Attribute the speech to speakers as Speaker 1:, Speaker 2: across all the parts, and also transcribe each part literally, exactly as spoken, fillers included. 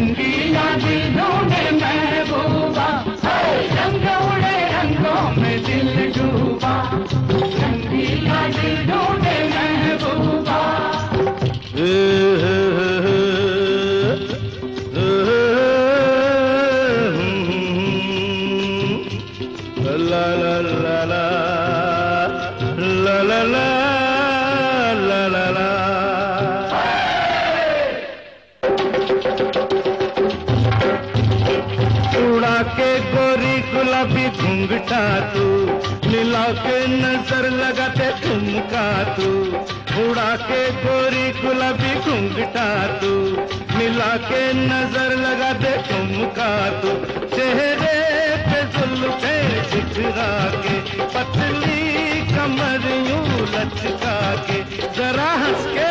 Speaker 1: रंगीला दिल ढूंढे महबूबा, रंग उड़े रंगों में दिल डूबा, रंगीला दिल ढूंढे महबूबा।
Speaker 2: ला ला ला ला ला ला ला ला ला ला। उड़ा के गोरी गुलाबी घूंघटा तू, मिला के नजर लगाते ठुमका तू, उड़ा के गोरी गुलाबी घूंघटा तू, मिला के नजर लगाते ठुमका तू, चेहरे पे जुल्फे बिखरा के, पतली कमर यूं लचका के, जरा हंस के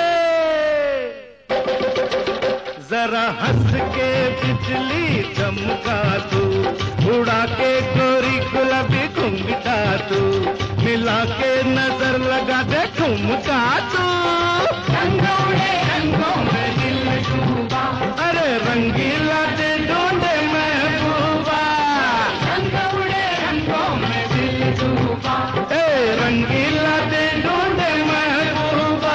Speaker 2: जरा हंस के बिजली चमका तू, उड़ा के गोरी गुलाबी घूंघटा तू, मिला के नजर लगा दे ठुमका तू।
Speaker 1: रंग उड़े रंगों में दिल डूबा,
Speaker 2: अरे रंगीला दिल ढूंढे महबूबा,
Speaker 1: रंग उड़े रंगों में दिल डूबा,
Speaker 2: ए रंगीला दिल ढूंढे महबूबा।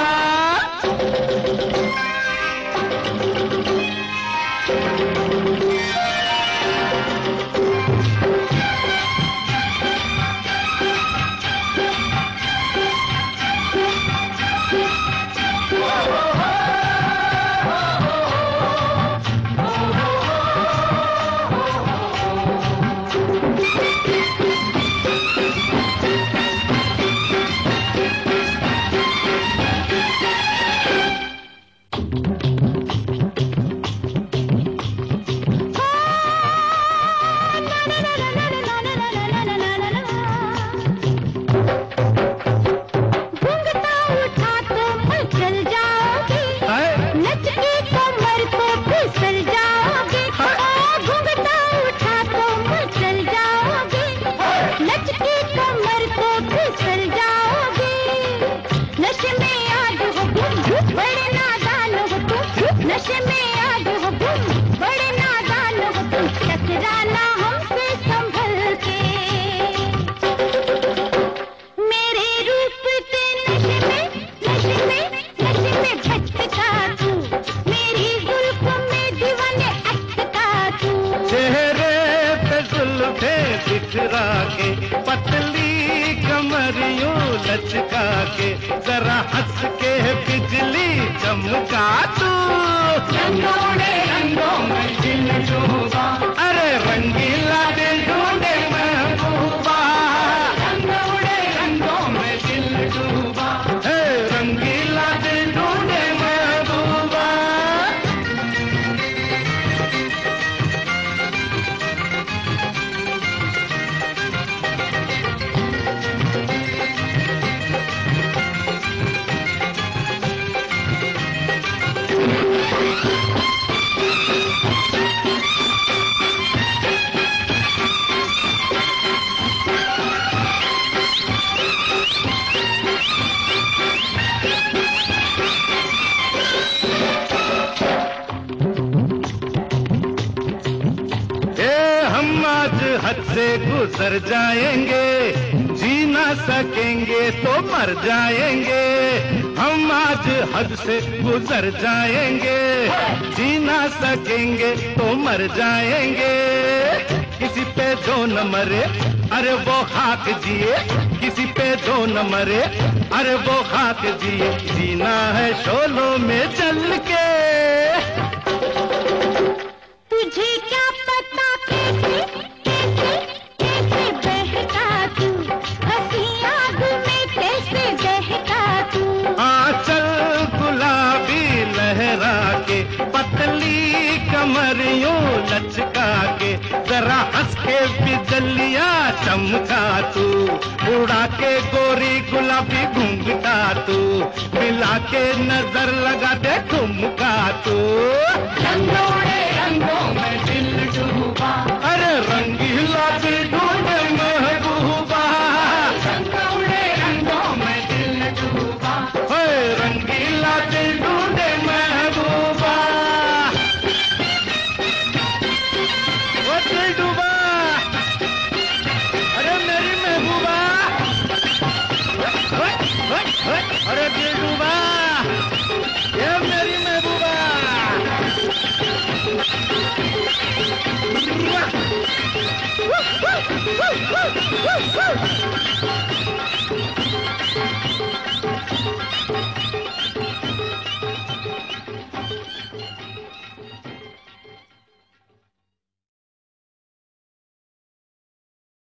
Speaker 3: नशे में आग हो तुम, बड़े नादान हो तुम, टकराना हमसे संभल के, मेरे रूप के नशे में नशे में नशे में भटका तू, मेरी जुल्फ में दीवाने अटका तू,
Speaker 2: चेहरे पे जुल्फे बिखरा के, पतली कमर यूं लचका के, जरा हंस के बिजली चमका तू।
Speaker 1: रंग उड़े रंगों में दिल डूबा,
Speaker 2: अरे रंगीला दिल ढूंढे महबूबा,
Speaker 1: रंग उड़े रंगों में दिल डूबा,
Speaker 2: हे रंगीला दिल ढूंढे महबूबा। हद से गुजर जाएंगे, जी ना सकेंगे तो मर जाएंगे, हम आज हद से गुजर जाएंगे, जी ना सकेंगे तो मर जाएंगे, किसी पे जो न मरे अरे वो खाक जिए, किसी पे जो न मरे अरे वो खाक जिए, जीना है शोलों में चल के।
Speaker 3: तुझे क्या पता कैसे कैसे कैसे बहका तू, हंसी आग में कैसे बहका तू,
Speaker 2: आंचल गुलाबी लहरा के, पतली कमरियों लचका के, जरा हंस के बिजलियां चमका तू, उड़ा के गोरी गुलाबी घूंघटा तू, मिला के नजर लगा दे ठुमका तू।
Speaker 1: रंग उड़े रंगों में दिल डूबा,
Speaker 2: अरे रंगीला दिल ढूंढे महबूबा,
Speaker 1: रंग उड़े रंगों में दिल डूबा,
Speaker 2: रंगीला दिल ढूंढे महबूबा। महबूबा, ये मेरी महबूबा।